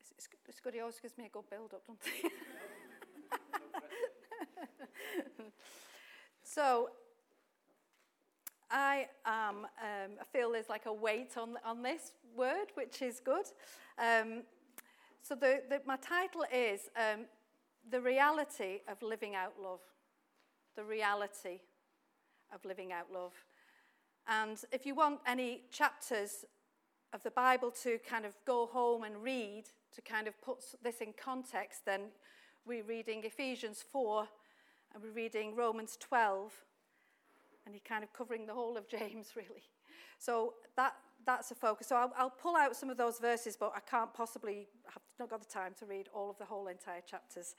It's good. He always gives me a good build-up, doesn't he? So I feel there's like a weight on this word, which is good. So my title is The Reality of Living Out Love. The reality of living out love. And if you want any chapters of the Bible to kind of go home and read, to kind of put this in context, then we're reading Ephesians 4, and we're reading Romans 12, and you're kind of covering the whole of James, really. So that's a focus. So I'll pull out some of those verses, but I can't possibly, I've not got the time to read all of the whole entire chapters.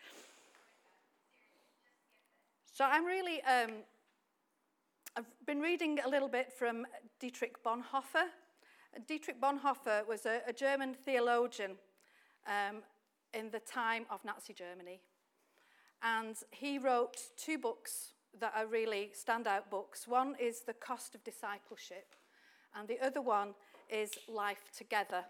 So I'm really, I've been reading a little bit from Dietrich Bonhoeffer. Dietrich Bonhoeffer was a German theologian in the time of Nazi Germany. And he wrote 2 books that are really standout books. One is The Cost of Discipleship, and the other one is Life Together.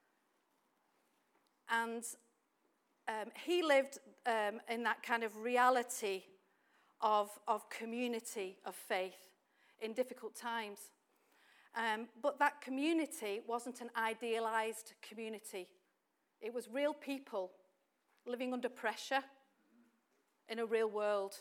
And he lived in that kind of reality of community, of faith in difficult times. But that community wasn't an idealized community. It was real people living under pressure in a real world.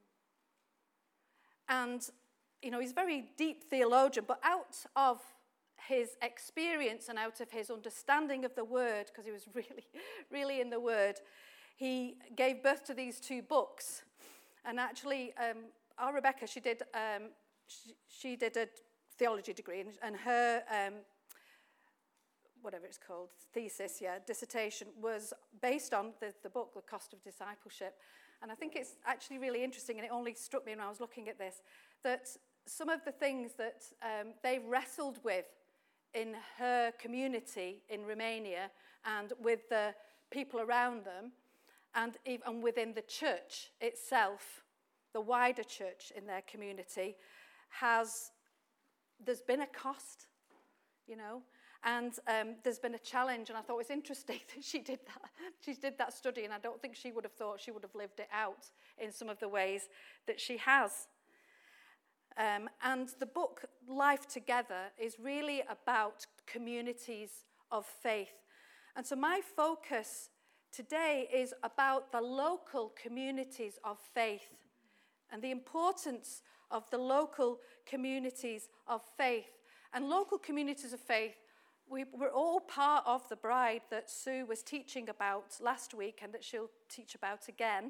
And, you know, he's a very deep theologian, but out of his experience and out of his understanding of the Word, because he was really, really in the Word, he gave birth to these 2 books. And actually, our Rebecca, she did a theology degree, and her, whatever it's called, thesis, dissertation, was based on the book, The Cost of Discipleship. And I think it's actually really interesting, and it only struck me when I was looking at this, that some of the things that they've wrestled with in her community in Romania and with the people around them, and even within the church itself, the wider church in their community, there's been a cost, you know, and there's been a challenge, and I thought it was interesting that she did that. She did that study, and I don't think she would have thought she would have lived it out in some of the ways that she has. And the book Life Together is really about communities of faith. And so my focus today is about the local communities of faith and the importance of the local communities of faith. And local communities of faith, we're all part of the bride that Sue was teaching about last week and that she'll teach about again.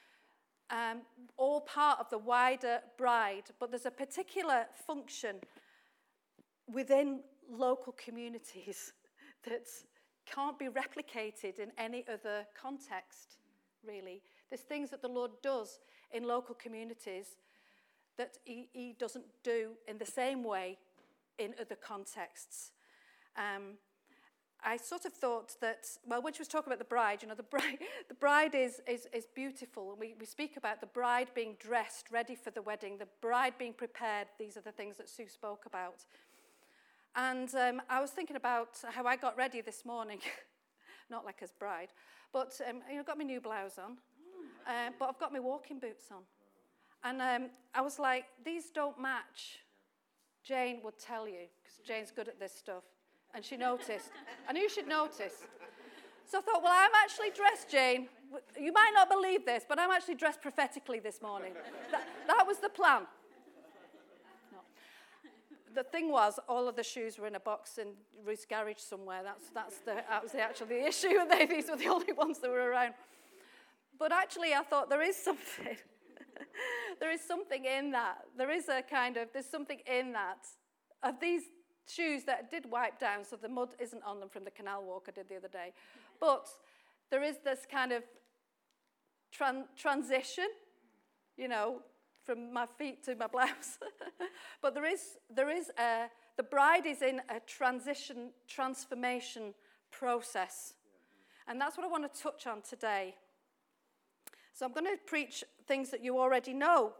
All part of the wider bride, but there's a particular function within local communities that can't be replicated in any other context, really. There's things that the Lord does in local communities that he doesn't do in the same way in other contexts. I sort of thought that, well, when she was talking about the bride, you know, the bride is beautiful. And we speak about the bride being dressed, ready for the wedding, the bride being prepared. These are the things that Sue spoke about. And I was thinking about how I got ready this morning, not like as bride, but I've got my new blouse on, but I've got my walking boots on. And I was like, these don't match. Jane would tell you, because Jane's good at this stuff. And she noticed. I knew she'd notice. So I thought, well, I'm actually dressed, Jane. You might not believe this, but I'm actually dressed prophetically this morning. That was the plan. No. The thing was, all of the shoes were in a box in Ruth's garage somewhere. That was actually the issue. These were the only ones that were around. But actually, I thought there is something. There is something in that. There's something in that of these shoes that did wipe down, so the mud isn't on them from the canal walk I did the other day. But there is this kind of transition, you know, from my feet to my blouse. But the bride is in a transformation process. And that's what I want to touch on today. So I'm going to preach things that you already know.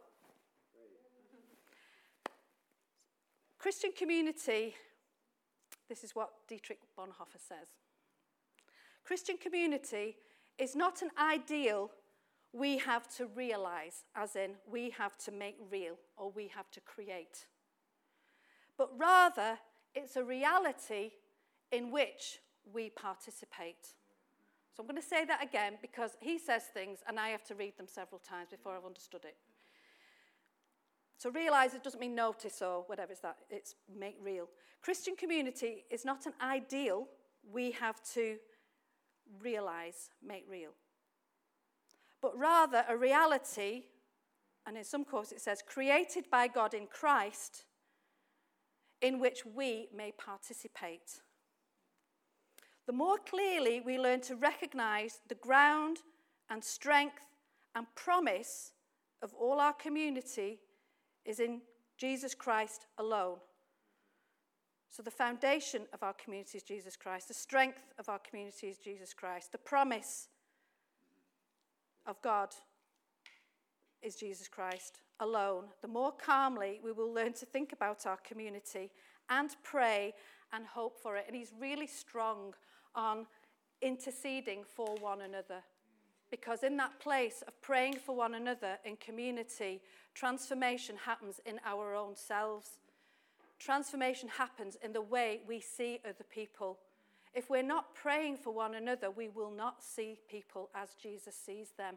Christian community, this is what Dietrich Bonhoeffer says. Christian community is not an ideal we have to realize, as in we have to make real or we have to create. But rather, it's a reality in which we participate. So I'm going to say that again because he says things and I have to read them several times before I've understood it. So realize it doesn't mean notice or whatever it's make real. Christian community is not an ideal we have to realize, make real. But rather a reality, and in some courses it says, created by God in Christ, in which we may participate. The more clearly we learn to recognize the ground and strength and promise of all our community is in Jesus Christ alone. So the foundation of our community is Jesus Christ. The strength of our community is Jesus Christ. The promise of God is Jesus Christ alone. The more calmly we will learn to think about our community and pray and hope for it. And he's really strong on interceding for one another. Because in that place of praying for one another in community, transformation happens in our own selves. Transformation happens in the way we see other people. If we're not praying for one another, we will not see people as Jesus sees them.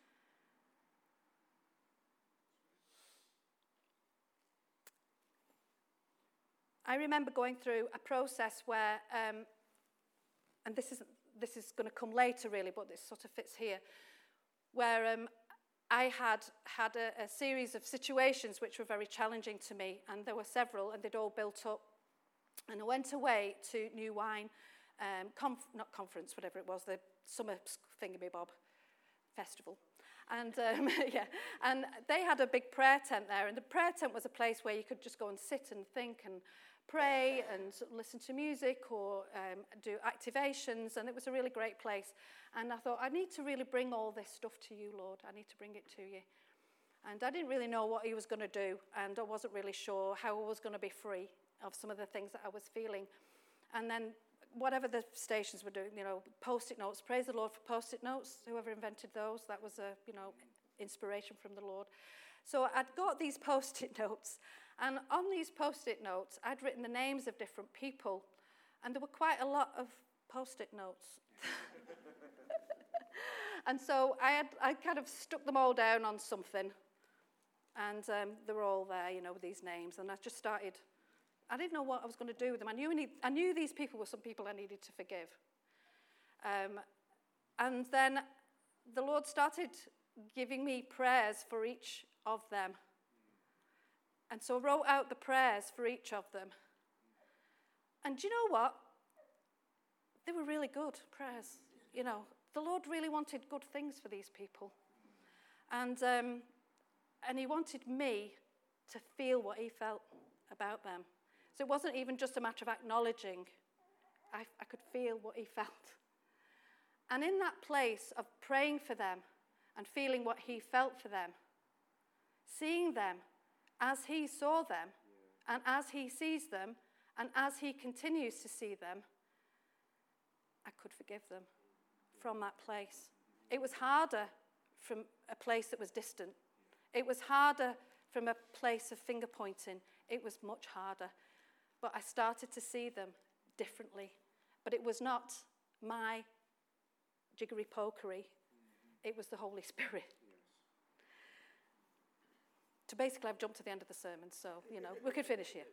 I remember going through a process where, and this is going to come later really, but this sort of fits here, where I had a series of situations which were very challenging to me, and there were several, and they'd all built up. And I went away to New Wine, not conference, whatever it was, the summer thingamabob festival. And and they had a big prayer tent there, and the prayer tent was a place where you could just go and sit and think and pray and listen to music or do activations, and it was a really great place. And I thought, I need to really bring all this stuff to you, Lord. I need to bring it to you. And I didn't really know what he was going to do, and I wasn't really sure how I was going to be free of some of the things that I was feeling. And then whatever the stations were doing, Post-it notes, praise the Lord for Post-it notes, whoever invented those, that was a, inspiration from the Lord. So I'd got these Post-it notes, and on these Post-it notes, I'd written the names of different people, and there were quite a lot of Post-it notes. And so I kind of stuck them all down on something, and they were all there, with these names, and I just started. I didn't know what I was going to do with them. I knew these people were some people I needed to forgive. And then the Lord started giving me prayers for each of them. And so I wrote out the prayers for each of them. And do you know what? They were really good prayers. The Lord really wanted good things for these people. And he wanted me to feel what he felt about them. So it wasn't even just a matter of acknowledging. I could feel what he felt. And in that place of praying for them and feeling what he felt for them, seeing them as he saw them and as he sees them and as he continues to see them, I could forgive them from that place. It was harder from a place that was distant. It was harder from a place of finger pointing. It was much harder. But I started to see them differently. But it was not my jiggery-pokery. It was the Holy Spirit. So basically, I've jumped to the end of the sermon, so, we could finish here.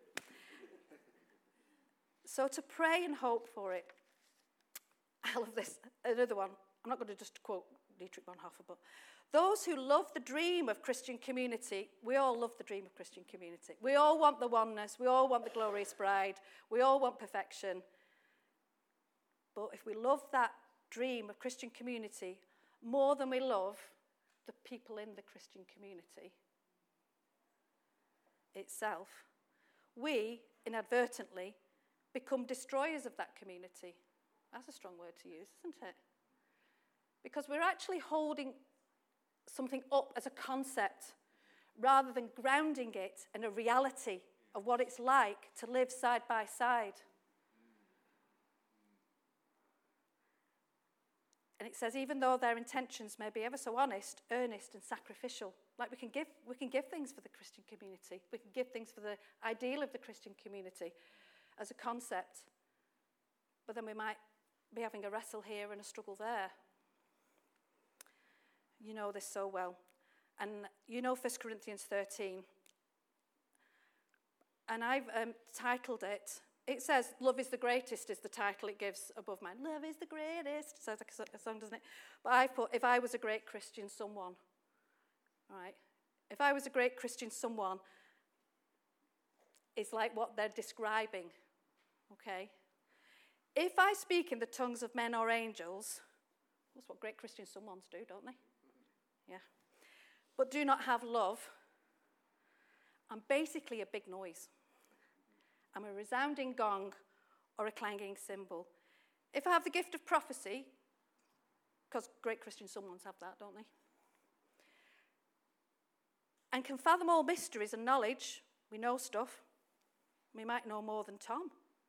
So to pray and hope for it, I love this. Another one. I'm not going to just quote Dietrich Bonhoeffer, but those who love the dream of Christian community, we all love the dream of Christian community. We all want the oneness. We all want the glorious bride. We all want perfection. But if we love that dream of Christian community more than we love the people in the Christian community itself, we inadvertently become destroyers of that community. That's a strong word to use, isn't it? Because we're actually holding something up as a concept rather than grounding it in a reality of what it's like to live side by side. And it says, even though their intentions may be ever so honest, earnest, and sacrificial, like we can give things for the Christian community. We can give things for the ideal of the Christian community as a concept. But then we might be having a wrestle here and a struggle there. You know this so well. And you know 1 Corinthians 13. And I've titled it, it says, Love is the Greatest is the title it gives above mine. Love is the greatest. Sounds like a song, doesn't it? But I put, if I was a great Christian someone. All right? If I was a great Christian someone, it's like what they're describing. Okay? If I speak in the tongues of men or angels, that's what great Christian someones do, don't they? Yeah. But do not have love, I'm basically a big noise. I'm a resounding gong or a clanging cymbal. If I have the gift of prophecy, because great Christian someones have that, don't they? And can fathom all mysteries and knowledge, we know stuff. We might know more than Tom.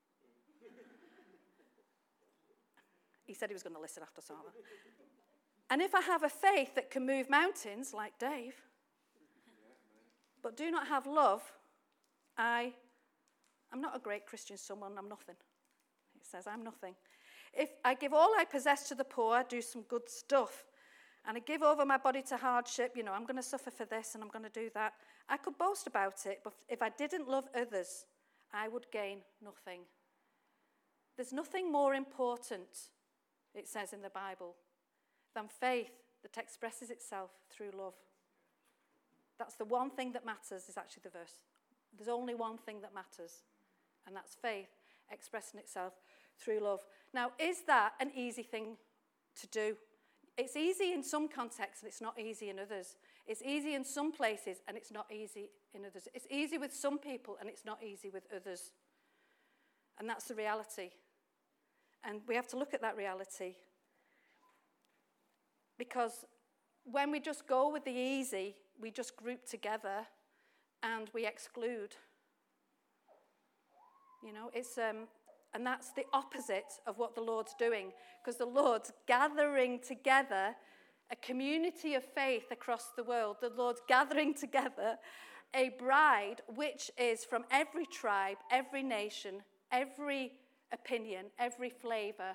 He said he was going to listen after Sarah. And if I have a faith that can move mountains, like Dave, but do not have love, I'm not a great Christian someone, I'm nothing. It says, I'm nothing. If I give all I possess to the poor, do some good stuff, and I give over my body to hardship, I'm going to suffer for this and I'm going to do that, I could boast about it, but if I didn't love others, I would gain nothing. There's nothing more important, it says in the Bible, than faith that expresses itself through love. That's the one thing that matters, is actually the verse. There's only one thing that matters, and that's faith expressing itself through love. Now, is that an easy thing to do? It's easy in some contexts, and it's not easy in others. It's easy in some places, and it's not easy in others. It's easy with some people, and it's not easy with others. And that's the reality. And we have to look at that reality. Because when we just go with the easy, we just group together and we exclude. And that's the opposite of what the Lord's doing, because the Lord's gathering together a community of faith across the world. The Lord's gathering together a bride which is from every tribe, every nation, every opinion, every flavor.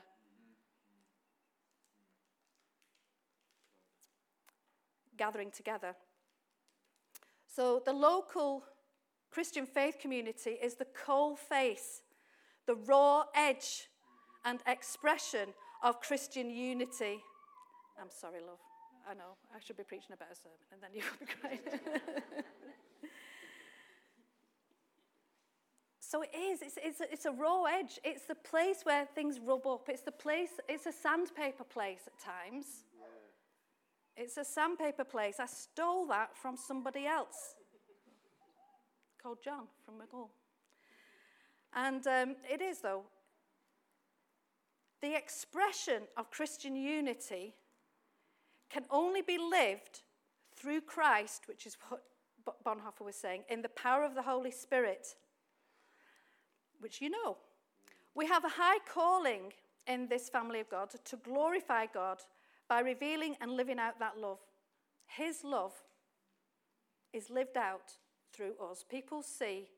Gathering together. So the local Christian faith community is the coal face, the raw edge and expression of Christian unity. I'm sorry, love. I know. I should be preaching a better sermon, and then you'll be great. So it is. It's a raw edge. It's the place where things rub up. It's a sandpaper place at times. It's a sandpaper place. I stole that from somebody else called John from McGull. And it is, though. The expression of Christian unity can only be lived through Christ, which is what Bonhoeffer was saying, in the power of the Holy Spirit, which you know. We have a high calling in this family of God to glorify God by revealing and living out that love. His love is lived out through us. People see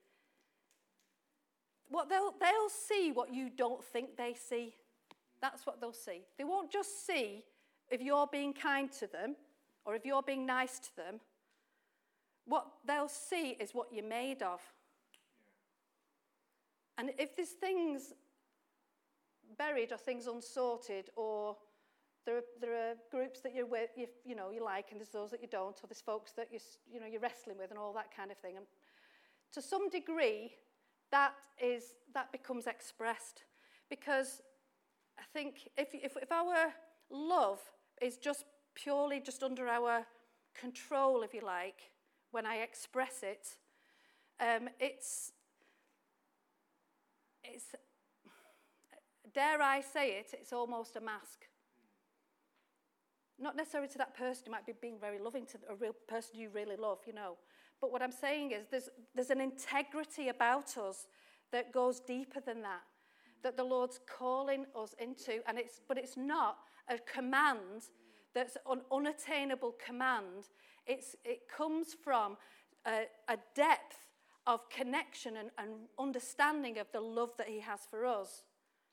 what they'll see what you don't think they see. That's what they'll see. They won't just see if you're being kind to them or if you're being nice to them. What they'll see is what you're made of. And if there's things buried or things unsorted, or there are groups that you're with, you like, and there's those that you don't, or there's folks that you're wrestling with, and all that kind of thing. And to some degree, that becomes expressed, because I think if our love is just purely just under our control, if you like, when I express it, it's dare I say it, it's almost a mask. Not necessarily to that person. You might be being very loving to a real person you really love, But what I'm saying is there's an integrity about us that goes deeper than that the Lord's calling us into. But it's not a command that's an unattainable command. It comes from a depth of connection and understanding of the love that he has for us,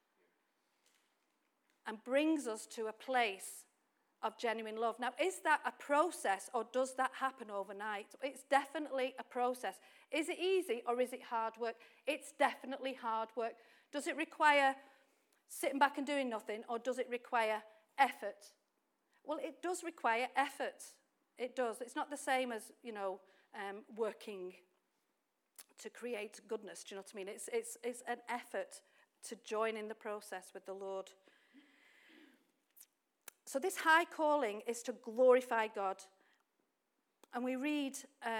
and brings us to a place of genuine love. Now, is that a process, or does that happen overnight? It's definitely a process. Is it easy, or is it hard work? It's definitely hard work. Does it require sitting back and doing nothing, or does it require effort? Well, it does require effort. It does. It's not the same as, working to create goodness. Do you know what I mean? It's an effort to join in the process with the Lord. So this high calling is to glorify God. And we read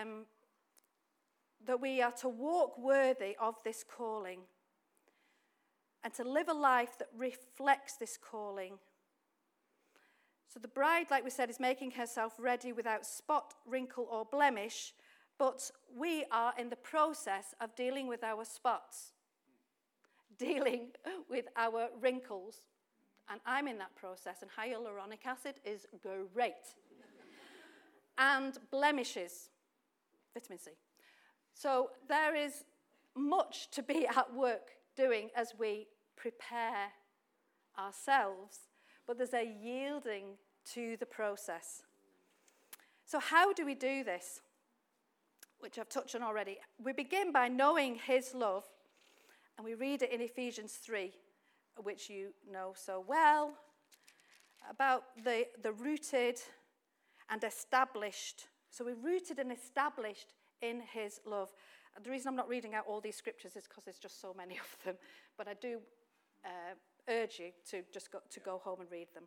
that we are to walk worthy of this calling and to live a life that reflects this calling. So the bride, like we said, is making herself ready without spot, wrinkle, or blemish, but we are in the process of dealing with our spots, dealing with our wrinkles. And I'm in that process, and hyaluronic acid is great. And blemishes, vitamin C. So there is much to be at work doing as we prepare ourselves, but there's a yielding to the process. So how do we do this? Which I've touched on already. We begin by knowing his love, and we read it in Ephesians 3, which you know so well, about the rooted and established. So we're rooted and established in his love. And the reason I'm not reading out all these scriptures is because there's just so many of them, but I do urge you to just go home and read them.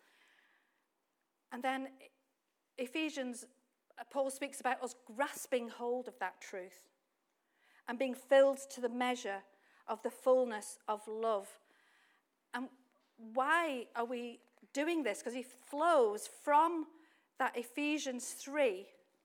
And then Ephesians, Paul speaks about us grasping hold of that truth and being filled to the measure of the fullness of love. And why are we doing this? Because he flows from that Ephesians 3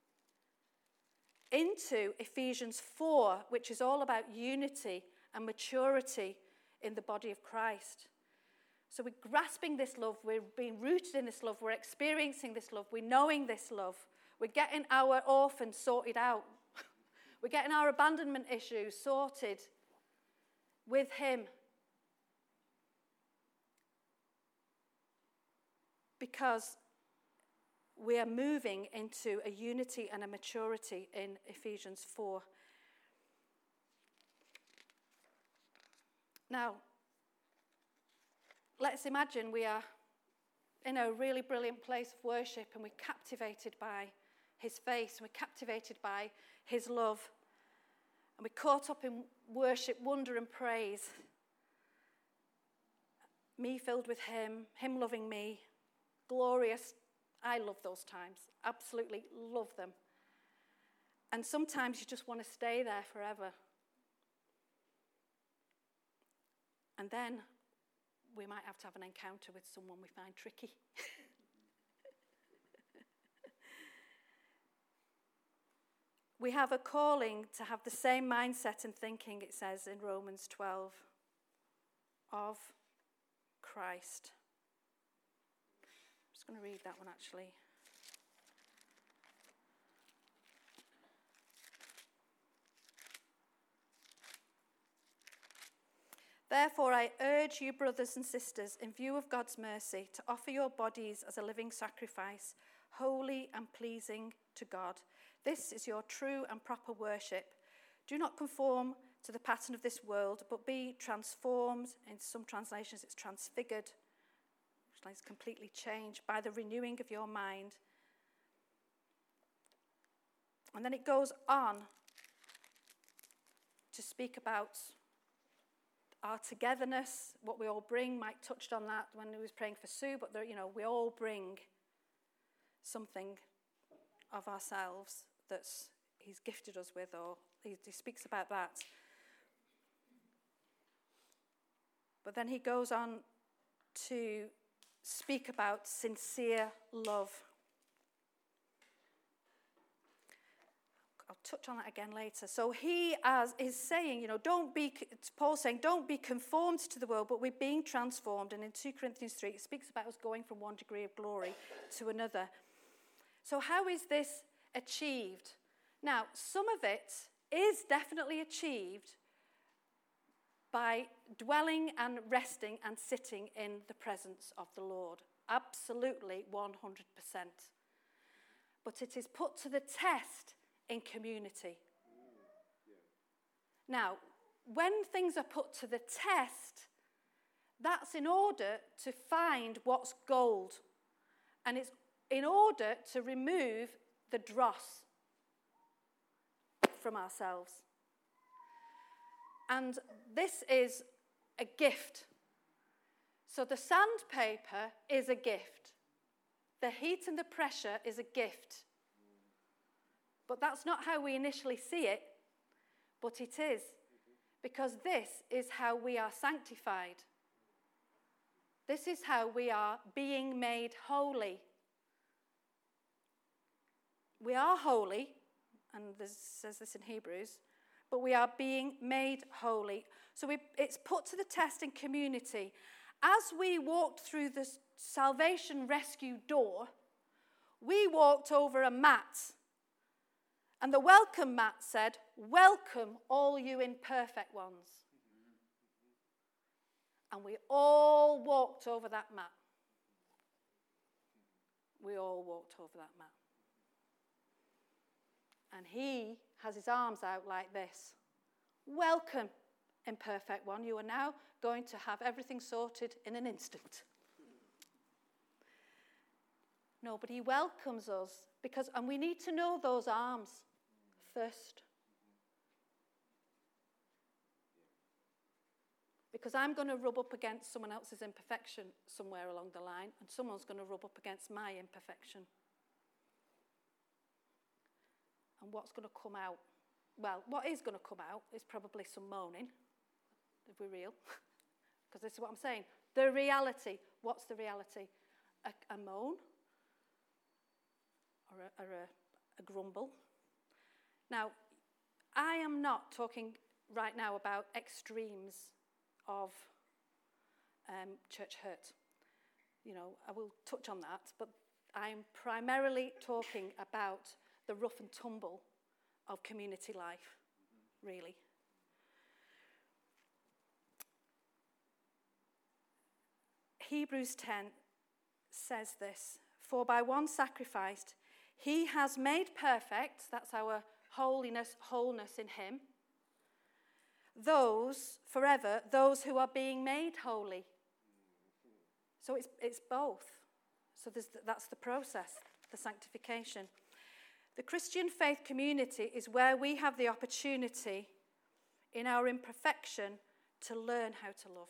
into Ephesians 4, which is all about unity and maturity in the body of Christ. So we're grasping this love, we're being rooted in this love, we're experiencing this love, we're knowing this love, we're getting our orphans sorted out, we're getting our abandonment issues sorted with him. Because we are moving into a unity and a maturity in Ephesians 4. Now, let's imagine we are in a really brilliant place of worship and we're captivated by his face, and we're captivated by his love, and we're caught up in worship, wonder and praise. Me filled with him, him loving me. Glorious. I love those times. Absolutely love them. And sometimes you just want to stay there forever. And then we might have to have an encounter with someone we find tricky. We have a calling to have the same mindset and thinking, it says in Romans 12, of Christ. I'm just going to read that one actually. Therefore, I urge you, brothers and sisters, in view of God's mercy, to offer your bodies as a living sacrifice, holy and pleasing to God. This is your true and proper worship. Do not conform to the pattern of this world, but be transformed. In some translations, it's transfigured, which means completely changed, by the renewing of your mind. And then it goes on to speak about our togetherness, what we all bring. Mike touched on that when he was praying for Sue, but we all bring something of ourselves that he's gifted us with, or he speaks about that. But then he goes on to speak about sincere love. I'll touch on that again later. So he is saying, Paul's saying, don't be conformed to the world, but we're being transformed. And in 2 Corinthians 3, it speaks about us going from one degree of glory to another. So how is this achieved? Now, some of it is definitely achieved by dwelling and resting and sitting in the presence of the Lord. Absolutely, 100%. But it is put to the test in community. Now, when things are put to the test, that's in order to find what's gold. And it's in order to remove the dross from ourselves. And this is a gift. So the sandpaper is a gift. The heat and the pressure is a gift. But that's not how we initially see it, but it is. Because this is how we are sanctified. This is how we are being made holy. We are holy, and this says this in Hebrews, but we are being made holy. So it's put to the test in community. As we walked through the salvation rescue door, we walked over a mat. And the welcome mat said, "Welcome all you imperfect ones." And we all walked over that mat. We all walked over that mat. And he has his arms out like this. "Welcome, imperfect one. You are now going to have everything sorted in an instant." No, but he welcomes us and we need to know those arms first. Because I'm going to rub up against someone else's imperfection somewhere along the line, and someone's going to rub up against my imperfection. And what's going to come out? Well, what is going to come out is probably some moaning, if we're real. Because this is what I'm saying. The reality. What's the reality? A moan? Or a grumble? Now, I am not talking right now about extremes of church hurt. I will touch on that, but I'm primarily talking about the rough and tumble of community life, really. Hebrews 10 says this, "For by one sacrifice he has made perfect," that's our wholeness in him, "those who are being made holy." So it's both. So that's the process, the sanctification. The Christian faith community is where we have the opportunity in our imperfection to learn how to love.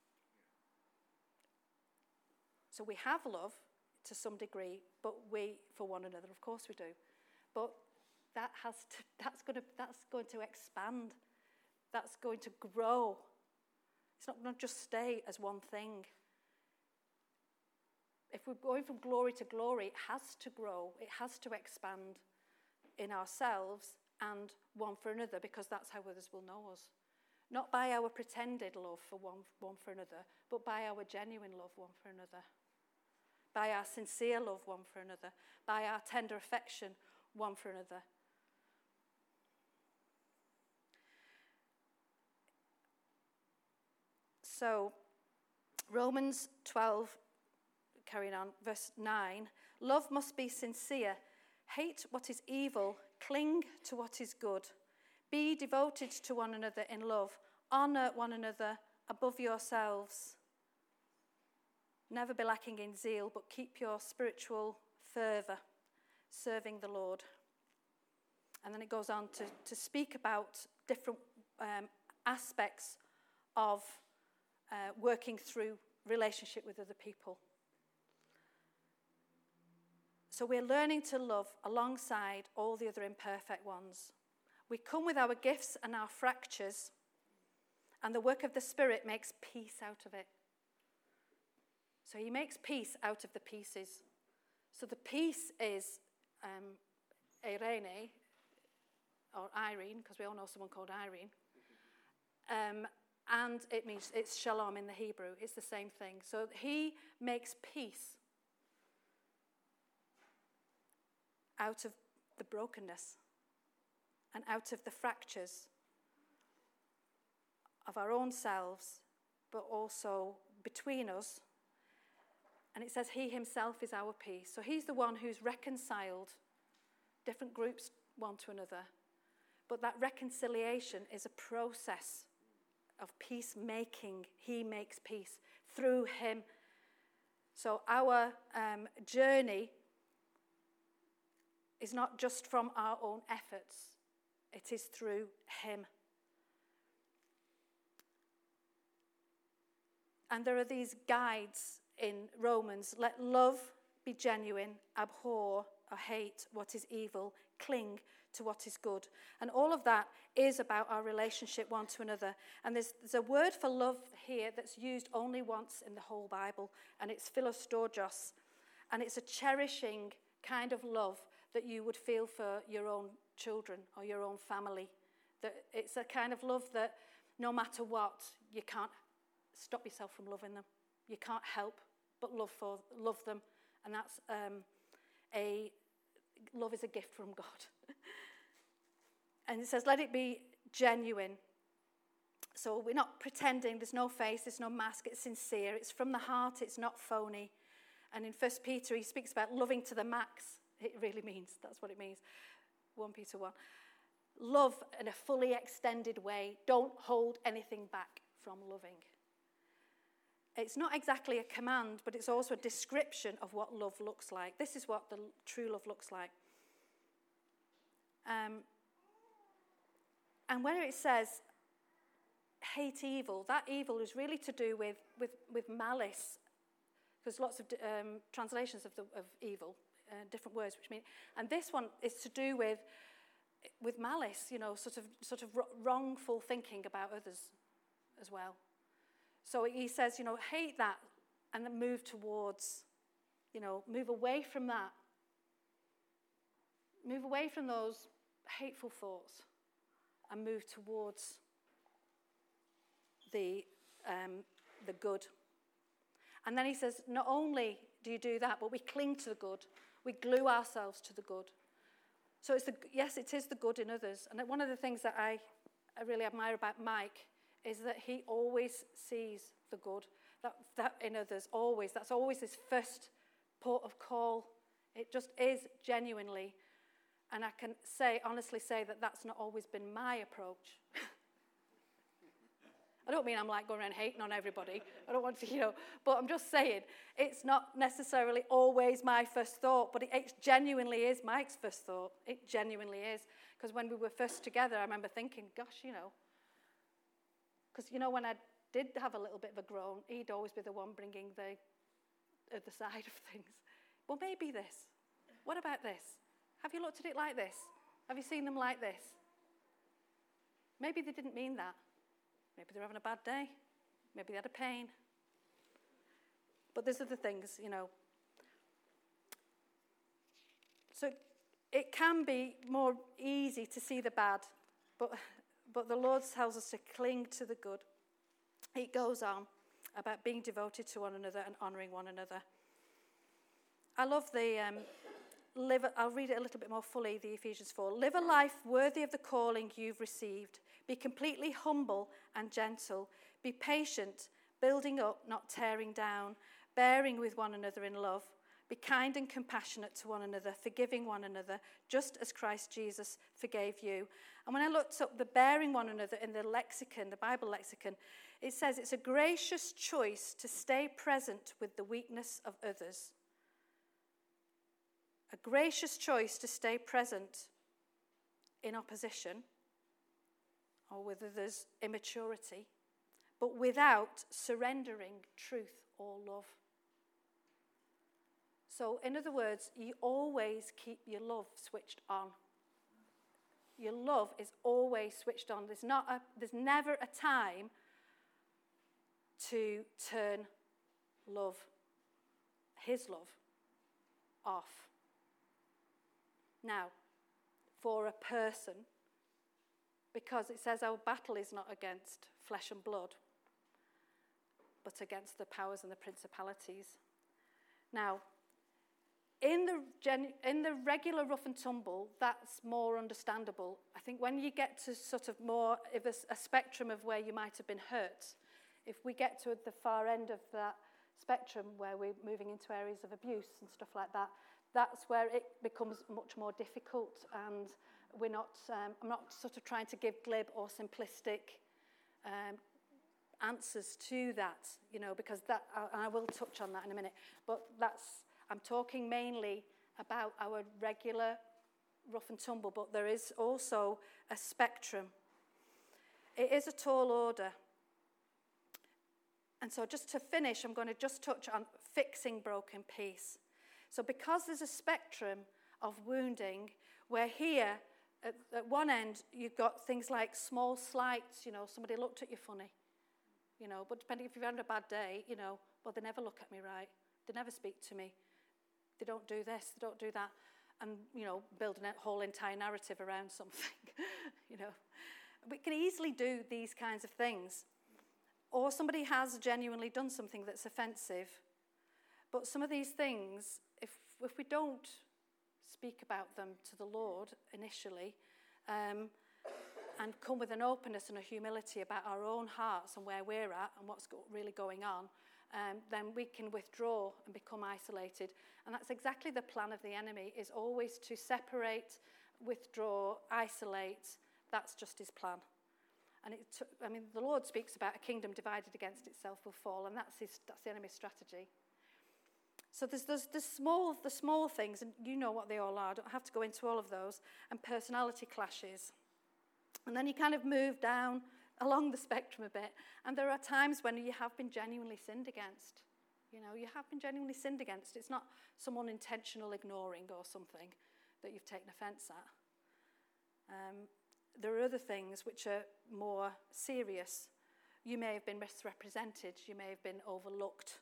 So we have love to some degree, but for one another, of course we do. But that's going to expand. That's going to grow. It's not going to just stay as one thing. If we're going from glory to glory, it has to grow. It has to expand in ourselves and one for another, because that's how others will know us. Not by our pretended love for one for another, but by our genuine love one for another. By our sincere love one for another. By our tender affection one for another. So, Romans 12, carrying on, verse 9. "Love must be sincere. Hate what is evil. Cling to what is good. Be devoted to one another in love. Honor one another above yourselves. Never be lacking in zeal, but keep your spiritual fervour, serving the Lord." And then it goes on to speak about different aspects of working through relationship with other people. So we're learning to love alongside all the other imperfect ones. We come with our gifts and our fractures, and the work of the Spirit makes peace out of it. So he makes peace out of the pieces. So the peace is eirene, or Irene, because we all know someone called Irene. And it means it's shalom in the Hebrew. It's the same thing. So he makes peace out of the brokenness and out of the fractures of our own selves, but also between us. And it says he himself is our peace. So he's the one who's reconciled different groups one to another. But that reconciliation is a process of peacemaking. He makes peace through him. So our journey is not just from our own efforts. It is through him. And there are these guides in Romans. Let love be genuine, abhor or hate what is evil, cling to what is good. And all of that is about our relationship one to another. And there's a word for love here that's used only once in the whole Bible, and it's philostorgos. And it's a cherishing kind of love that you would feel for your own children or your own family. That it's a kind of love that no matter what, you can't stop yourself from loving them. You can't help but love them. And that's love is a gift from God. And it says, let it be genuine. So we're not pretending, there's no face, there's no mask, it's sincere, it's from the heart, it's not phony. And in 1 Peter, he speaks about loving to the max. It really means, that's what it means. 1 Peter 1. Love in a fully extended way. Don't hold anything back from loving. It's not exactly a command, but it's also a description of what love looks like. This is what the true love looks like. And where it says, hate evil, that evil is really to do with malice. Because lots of translations of evil, different words, which mean, and this one is to do with malice, sort of wrongful thinking about others as well. So he says, hate that and then move towards, move away from that. Move away from those hateful thoughts and move towards the good. And then he says, not only do you do that, but we cling to the good. We glue ourselves to the good. So yes, it is the good in others. And one of the things that I really admire about Mike is that he always sees the good that in others, always. That's always his first port of call. It just is genuinely. And I can honestly say that that's not always been my approach. I don't mean I'm like going around hating on everybody. I don't want to, but I'm just saying it's not necessarily always my first thought, but it genuinely is Mike's first thought. It genuinely is. Because when we were first together, I remember thinking, gosh, because, when I did have a little bit of a groan, he'd always be the one bringing the other side of things. Well, maybe this. What about this? Have you looked at it like this? Have you seen them like this? Maybe they didn't mean that. Maybe they're having a bad day. Maybe they had a pain. But there's other things, So it can be more easy to see the bad, but the Lord tells us to cling to the good. It goes on about being devoted to one another and honouring one another. I love I'll read it a little bit more fully, the Ephesians 4. Live a life worthy of the calling you've received. Be completely humble and gentle. Be patient, building up, not tearing down, bearing with one another in love. Be kind and compassionate to one another, forgiving one another, just as Christ Jesus forgave you. And when I looked up the bearing one another in the lexicon, the Bible lexicon, it says it's a gracious choice to stay present with the weakness of others. A gracious choice to stay present in opposition or with others' immaturity, but without surrendering truth or love. So, in other words, you always keep your love switched on. Your love is always switched on. There's never a time to turn his love, off. Now, for a person, because it says our battle is not against flesh and blood, but against the powers and the principalities. Now, in the regular rough and tumble, that's more understandable. I think when you get to sort of more of a spectrum of where you might have been hurt, if we get to the far end of that spectrum where we're moving into areas of abuse and stuff like that, that's where it becomes much more difficult, and we're not. I'm not sort of trying to give glib or simplistic answers to that, because that I will touch on that in a minute. But I'm talking mainly about our regular rough and tumble, but there is also a spectrum. It is a tall order. And so just to finish, I'm going to just touch on fixing broken peace. So because there's a spectrum of wounding, where here, at one end, you've got things like small slights, somebody looked at you funny, but depending if you've had a bad day, well, they never look at me right. They never speak to me. They don't do this, they don't do that. And, building a whole entire narrative around something, We can easily do these kinds of things. Or somebody has genuinely done something that's offensive. But some of these things, if we don't speak about them to the Lord initially, and come with an openness and a humility about our own hearts and where we're at and what's really going on, then we can withdraw and become isolated. And that's exactly the plan of the enemy, is always to separate, withdraw, isolate. That's just his plan. And the Lord speaks about a kingdom divided against itself will fall, and that's the enemy's strategy. So there's the small things, and you know what they all are. I don't have to go into all of those, and personality clashes. And then you kind of move down along the spectrum a bit, and there are times when you have been genuinely sinned against. You have been genuinely sinned against. It's not some unintentional ignoring or something that you've taken offence at. There are other things which are more serious. You may have been misrepresented. You may have been overlooked.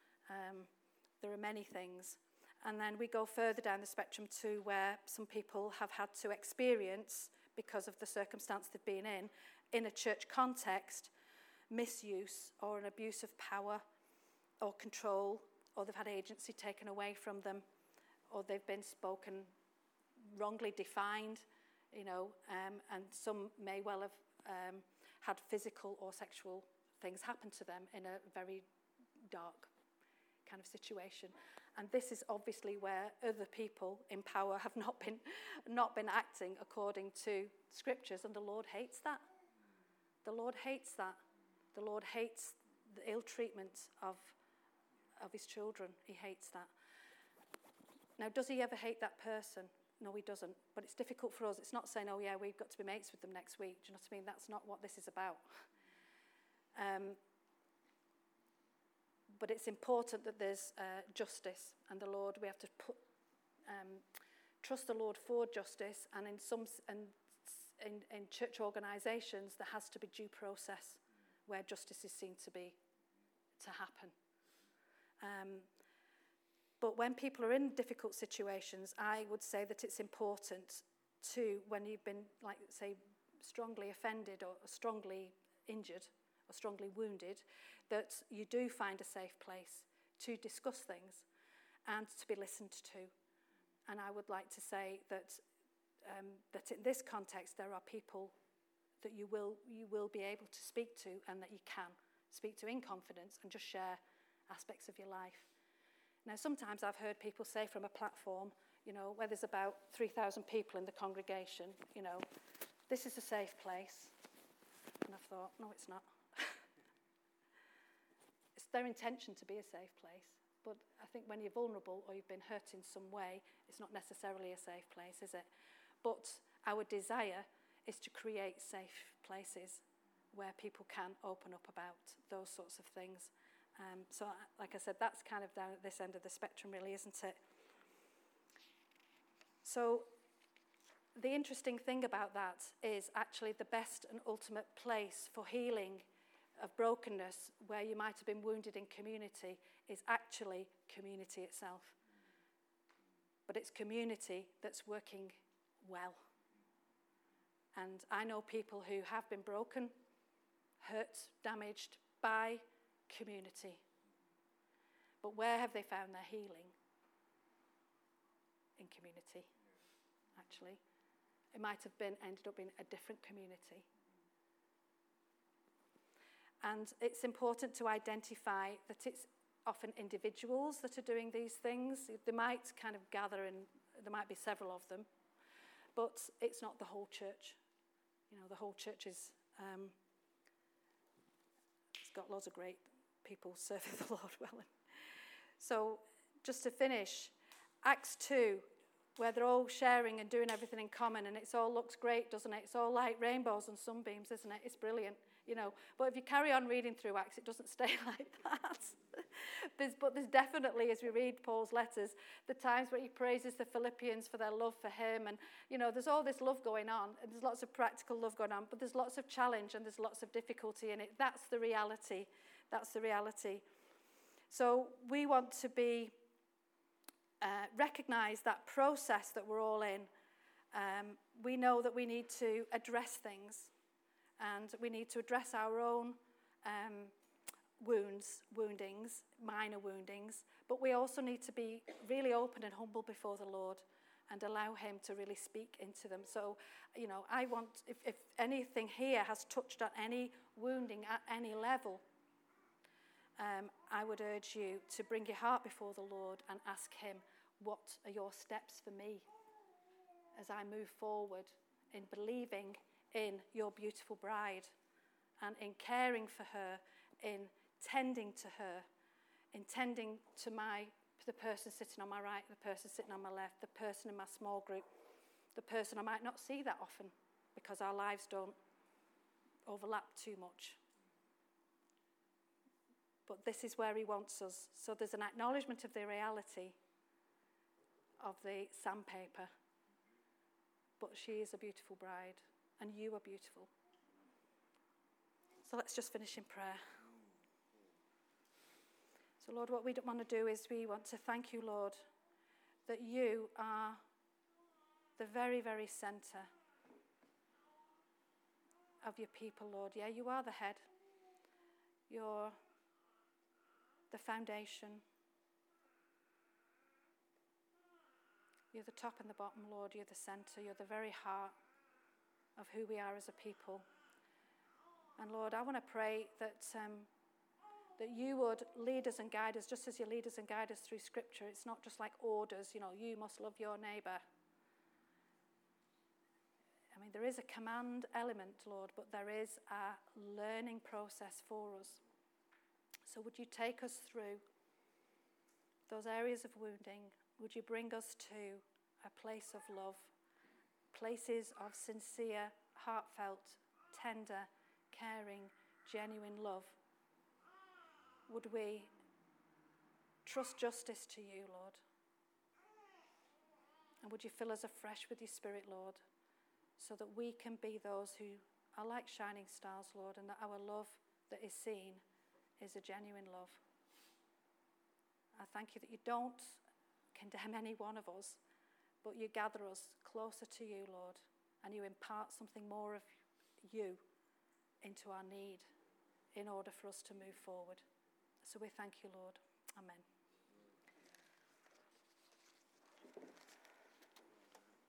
There are many things. And then we go further down the spectrum to where some people have had to experience, because of the circumstance they've been in a church context, misuse or an abuse of power or control, or they've had agency taken away from them, or they've been wrongly defined, and some may well have had physical or sexual things happen to them in a very dark kind of situation. And this is obviously where other people in power have not been acting according to scriptures, and the Lord hates that. The Lord hates that. The Lord hates the ill treatment of his children. He hates that. Now, does he ever hate that person? No, he doesn't. But it's difficult for us. It's not saying, oh, yeah, we've got to be mates with them next week. Do you know what I mean? That's not what this is about. But it's important that there's justice, and the Lord, we have to trust the Lord for justice, and in church organisations there has to be due process where justice is seen to happen. But when people are in difficult situations, I would say that it's important to, when you've been, like, say, strongly offended or strongly injured or strongly wounded, that you do find a safe place to discuss things and to be listened to. And I would like to say that in this context there are people that you will be able to speak to, and that you can speak to in confidence and just share aspects of your life. Now, sometimes I've heard people say from a platform, where there's about 3,000 people in the congregation, this is a safe place. And I've thought, no, it's not. It's their intention to be a safe place. But I think when you're vulnerable or you've been hurt in some way, it's not necessarily a safe place, is it? But our desire is to create safe places where people can open up about those sorts of things. So, like I said, that's kind of down at this end of the spectrum, really, isn't it? So, the interesting thing about that is actually the best and ultimate place for healing of brokenness, where you might have been wounded in community, is actually community itself. But it's community that's working well. And I know people who have been broken, hurt, damaged by community. But where have they found their healing? In community, actually. It might have ended up in a different community. And it's important to identify that it's often individuals that are doing these things. They might kind of gather, and there might be several of them, but it's not the whole church. You know, the whole church is, it's got lots of great people serving the Lord well. So just to finish, Acts 2, where they're all sharing and doing everything in common, and it all looks great, doesn't it? It's all like rainbows and sunbeams, isn't it? It's brilliant, you know. But if you carry on reading through Acts, it doesn't stay like that. But there's definitely, as we read Paul's letters, the times where he praises the Philippians for their love for him, and, you know, there's all this love going on, and there's lots of practical love going on, but there's lots of challenge and there's lots of difficulty in it. That's the reality. That's the reality. So we want to be recognise that process that we're all in. We know that we need to address things, and we need to address our own woundings, minor woundings, but we also need to be really open and humble before the Lord and allow him to really speak into them. So, you know, I want, if anything here has touched on any wounding at any level, I would urge you to bring your heart before the Lord and ask him, what are your steps for me as I move forward in believing in your beautiful bride and in caring for her, in tending to her, in tending to the person sitting on my right, the person sitting on my left, the person in my small group, the person I might not see that often because our lives don't overlap too much. But this is where he wants us. So there's an acknowledgement of the reality of the sandpaper. But she is a beautiful bride, and you are beautiful. So let's just finish in prayer. So Lord, what we want to do is we want to thank you, Lord, that you are the very, very centre of your people, Lord. Yeah, you are the head. You're the foundation. You're the top and the bottom, Lord. You're the centre. You're the very heart of who we are as a people. And Lord, I want to pray that you would lead us and guide us, just as you lead us and guide us through Scripture. It's not just like orders, you know, you must love your neighbour. I mean, there is a command element, Lord, but there is a learning process for us. So would you take us through those areas of wounding? Would you bring us to a place of love, places of sincere, heartfelt, tender, caring, genuine love? Would we trust justice to you, Lord? And would you fill us afresh with your Spirit, Lord, so that we can be those who are like shining stars, Lord, and that our love that is seen is a genuine love. I thank you that you don't condemn any one of us, but you gather us closer to you, Lord, and you impart something more of you into our need in order for us to move forward. So we thank you, Lord. Amen.